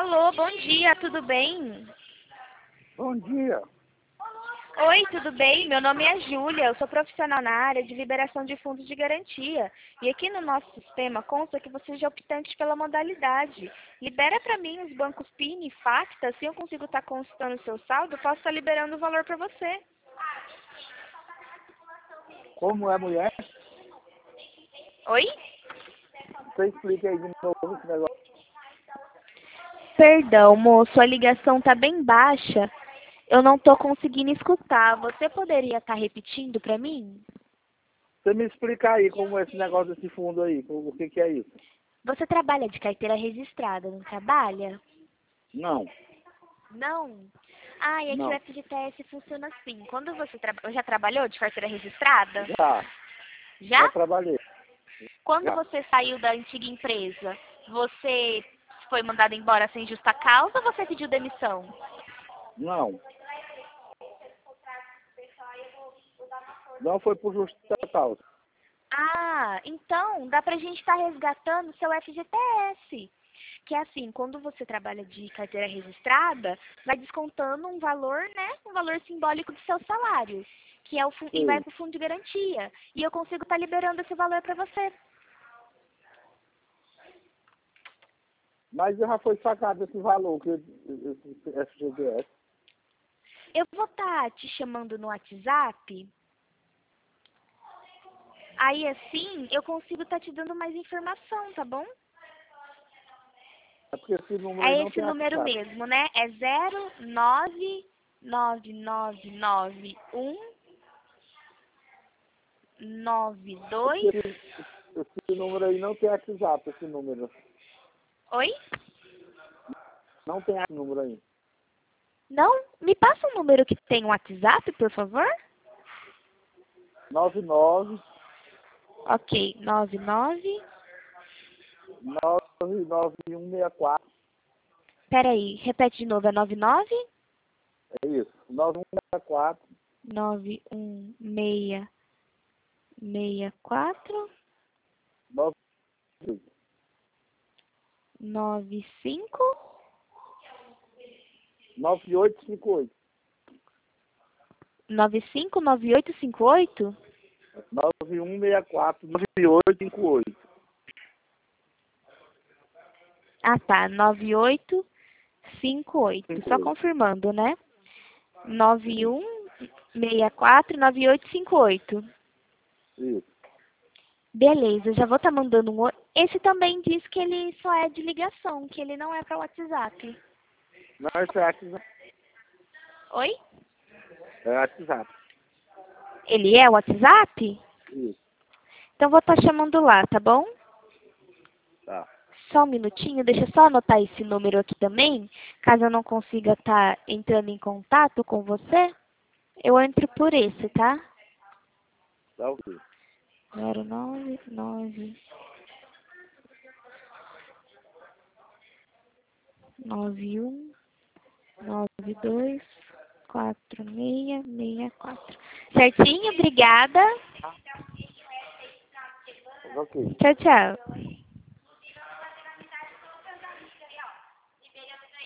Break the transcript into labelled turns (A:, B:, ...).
A: Alô, bom dia, tudo bem?
B: Bom dia.
A: Oi, tudo bem? Meu nome é Júlia, eu sou profissional na área de liberação de fundos de garantia. E aqui no nosso sistema consta que você já é optante pela modalidade. Libera para mim os bancos PIN e Facta, assim eu consigo estar consultando o seu saldo, posso estar liberando o valor para você.
B: Como é mulher?
A: Oi?
B: Você explica aí de novo esse negócio.
A: Perdão, moço, a ligação tá bem baixa. Eu não estou conseguindo escutar. Você poderia estar repetindo para mim?
B: Você me explica aí como é esse negócio desse fundo aí, o que é isso?
A: Você trabalha de carteira registrada, não trabalha?
B: Não,
A: Não. Ah, e aqui o
B: não.
A: FGTS funciona assim. Quando você já trabalhou de carteira registrada?
B: Já
A: Já?
B: trabalhei.
A: Quando
B: Já.
A: você saiu da antiga empresa, você foi mandado embora sem justa causa ou você pediu demissão?
B: Não. Não foi por justa causa.
A: Ah, então dá pra gente estar resgatando seu FGTS. Que é assim, quando você trabalha de carteira registrada, vai descontando um valor, né? Um valor simbólico do seu salário, que é e vai
B: Sim.
A: para o fundo de garantia. E eu consigo estar liberando esse valor para você.
B: Mas já foi sacado esse valor, que esse FGTS.
A: Eu vou estar te chamando no WhatsApp. Aí assim, eu consigo estar te dando mais informação, tá bom?
B: É porque esse número aí
A: É
B: não
A: esse
B: tem
A: número
B: WhatsApp.
A: mesmo, né? É 09991
B: É porque
A: 92.
B: esse número aí não tem WhatsApp, esse número.
A: Oi?
B: Não tem esse número aí.
A: Não? Me passa um número que tem um WhatsApp, por favor?
B: 99
A: Ok, 99.
B: 99164.
A: Peraí, repete de novo, é 99?
B: É isso. 9164.
A: 91664
B: 98.
A: 95
B: 9858.
A: 959858?
B: 9164 9858.
A: Ah, tá, 9858. Só
B: 58.
A: confirmando, né? 9164 9858.
B: Isso.
A: Beleza, já vou estar mandando um. Esse também diz que ele só é de ligação, que ele não é para WhatsApp.
B: Não, isso é WhatsApp.
A: Oi?
B: É WhatsApp.
A: Ele é WhatsApp?
B: Isso.
A: Então vou estar chamando lá, tá bom?
B: Tá.
A: Só um minutinho, deixa eu só anotar esse número aqui também, caso eu não consiga estar entrando em contato com você, eu entro por esse, tá?
B: Tá ok.
A: 099 91 92 4664. Certinho? Obrigada.
B: Ok.
A: Tchau, tchau.